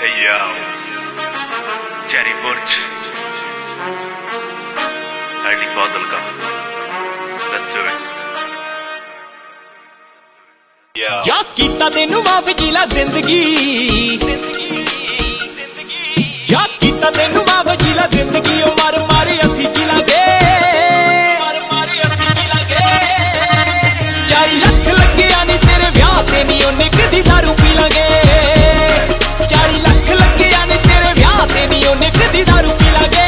Hey yo, Jerry Burch, Ali Fazal ka. Let's do it. क्या कीता तेनू माफ जीला जिंदगी, क्या कीता तेनू माफ जीला जिंदगी। ओ मार मारी असी जी लागे, मार मारी असी जी लागे। 40 लाख लगे आनी तेरे ब्याह ते नी ओने कदी दारू पी लागे। 40 लाख लगे आनी तेरे ब्याह ते नी ओने कदी दारू पी लागे।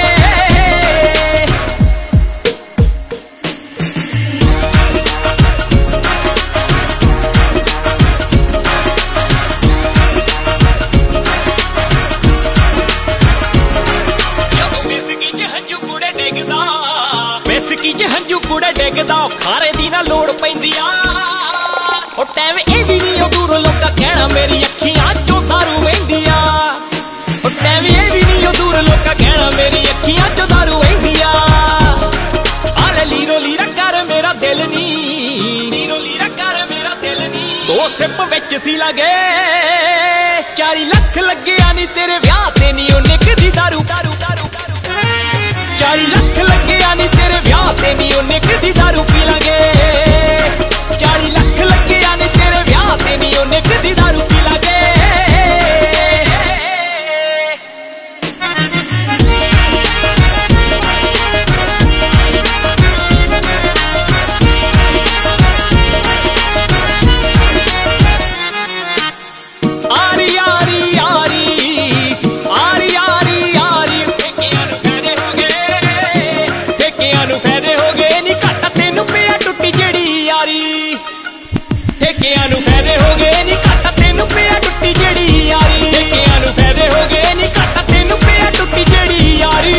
बेसकी च हंजू कूड़े डिगदा खारे दी ना लोड़ पैंदी आ। ओ टैम ए भी नहीं ओ दूर लोका कहना मेरी अखियां चों दारू वहिंदी आ। ओ टैम ए भी नहीं ओ दूर लोका कहना मेरी अखियां चों दारू वहिंदी आ। आले लीरो लीरा कर मेरा दिल नी, लीरो लीरा कर मेरा दिल नी। 2 सिप विच सी लगे 40 लाख लगे आनी तेरे ब्याह ते नी ओने कदी दारू दारू दारू। 40 लाख लगे आनी तेरे ब्याह ते नी ओने कदी दारू पी लागे। 40 लाख लगे आनी तेरे ब्याह ते नी ओने कदी दारू पी लागे। आरी आरी आरी आरी आरी आरी ठेकियां नूं फायदे हो गए, ठेकियां नूं फायदे हो गए नी घट तेनू पिया टुट्टी जेड़ी यारी। ठेकियां नूं फायदे हो गए नी घट तेनू पिया टुट्टी जेड़ी यारी। ठेकियां नूं फायदे हो गए नी घट तेनू पिया टुट्टी जेड़ी यारी।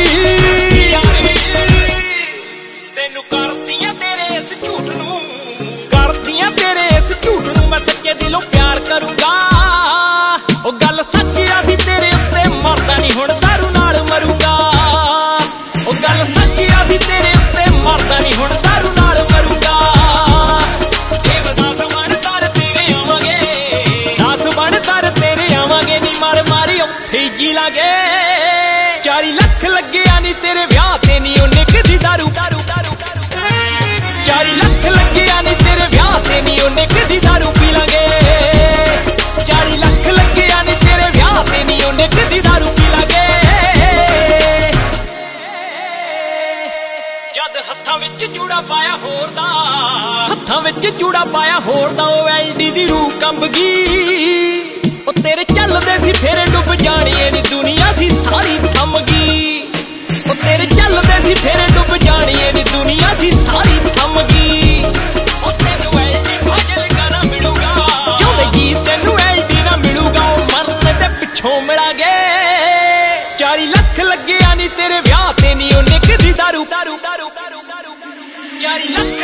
तेनू करदियां तेरे इस झूठ नूं, करदियां तेरे इस झूठ नूं मैं सच्चे दिलों प्यार करूंगा। ओ गल सच्ची आसी तेरे उत्ते मरदा नहीं हुण दारू नाल मरूंगा। ओ गल सच्ची आसी तेरे उत्ते मरदा नहीं हुण दारू नाल मरूंगा। देवदास बन तर तेरे आवांगे, दास बन तर तेरे आवांगे नी मार मारी उत्थे ही जी लागे। 40 लाख लगे आनी तेरे ब्याह ते नी ओने कदी दारू दारू दारू। 40 लाख लगे आनी तेरे ब्याह ते नी ओने कदी दारू पी लागे। 40 लाख लगे आनी तेरे ब्याह ते नी ओने कदी दारू पी लागे। जद हत्थां विच चूड़ा पाया होर दा, हत्थां विच चूड़ा पाया होर दा ओ एलडी दी रूह कंब गई। ओ तेरे चलदे सी फेरे डुब जानी नी दुनिया सी सारी थम गई। ओ तेरे चलदे सी फेरे डुब जानी नी दुनिया सी सारी थम गई। ओ तेनू एलडी फाजल गाना मिलूगा, जोंदे जी तेनू एलडी ना मिलूगा। ओ मरने ते पिछों मिला गए 40 लाख लगे आनी तेरे ब्याह ते नी ओने कदी दारू दारू दारू दारू दारू। 40 लाख